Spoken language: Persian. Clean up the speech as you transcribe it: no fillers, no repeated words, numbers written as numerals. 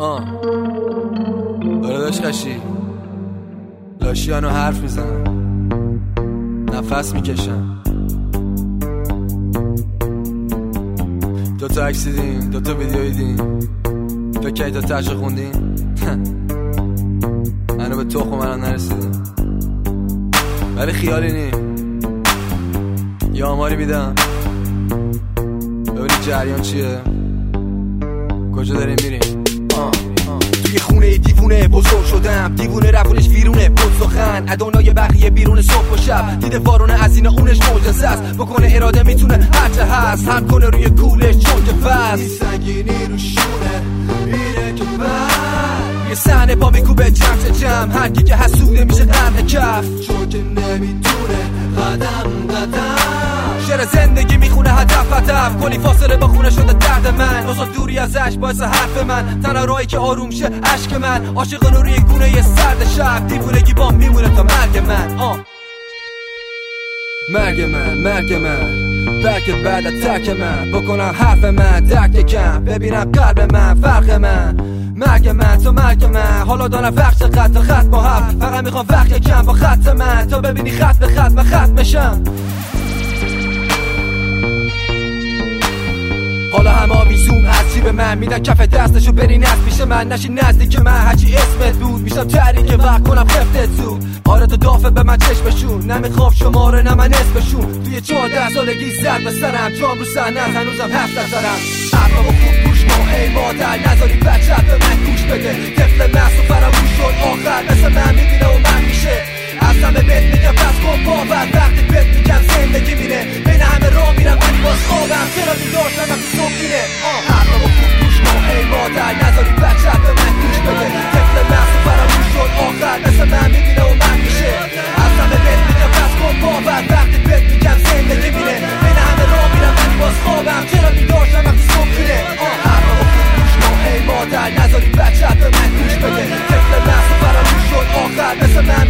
داشت قشی لاشیانو حرف میزنن، نفس میکشن. دوتا عکس دیدین، دوتا ویدیو دیدین، فکر تا تش خوندین. منو به تخم منم نرسیدین، ولی خیالی نی یه آماری میدم ببینید جریان چیه، کجا داریم میریم. توی خونه دیوونه بزرگ شدم، دیوونه روونش ویرونه بود سخن، ادونای بقیه بیرون صبح و شب، دیده وارونه از این اونش معجزه است، بکنه اراده میتونه هرچه هست، هم کنه روی کولش چون که فست سنگینی رو شونه میره که بر یه صحنه پا میکوبه جمع هر کی که حسوده میشه قرن کف، چون که نمیتونه قدم شعر زندگی میخونه هدف کلی فاصله با خونه شده درد من، بازم دوری ازش باعث حرف من، تنها راهی که آروم شه عشق من، عاشق روی گونه یه سرد شب، دیوونگی با میمونه تا مرگ من. مرگ من بلکه بعد از ترک من، بکنم حرف من درک کم، ببینم قلب من فرق من، مرگ من تا مرگ من، حالا دارم وقت چقدر تا خط با هم، فقط میخوام وقت کم با خط من، تا ببینی خط به خط من خط میشم. حالا همه آویزون از جیب من میدن کف دستشو بری نزد پیش من، نشی نزدیک من هرچی اسمت بود، میشم تحریک وقت کنم خفتت زود. آره تو دافه به من چشمشون، نمیخواب شماره نه من اسمشون، توی 14 سالگی زد به سرم، جام رو صحنه هنوزم حرف نزنم. حرفمو خوب گوش کن ای مادر، نذاری بچه‌ت به من گوش بده، طفل معصوم فراموش شد آخر مثل من میبینه و من میشه، از همه بهت میگم بس کن باور، وقتی بهت میگم زندگی میره، بین همه راه میرم ولی باز خوابم، چرا بیدارشم وقتی صبح میره. حرفمو خوب گوش کن ای مادر، نذاری بچه‌ت به من گوش بده، طفل معصوم فراموش شد آخر مثل من میبینه و من میشه، از همه بهت میگم بس کن باور، وقتی بهت میگم زندگی میره، بین همه راه میرم ولی باز خوابم، چرا بیدارشم وقتی صبح میره. حرفمو خوب گوش کن ای مادر، نذاری بچه‌ت به من گوش بده، طفل معصوم فراموش شد آخر مثل من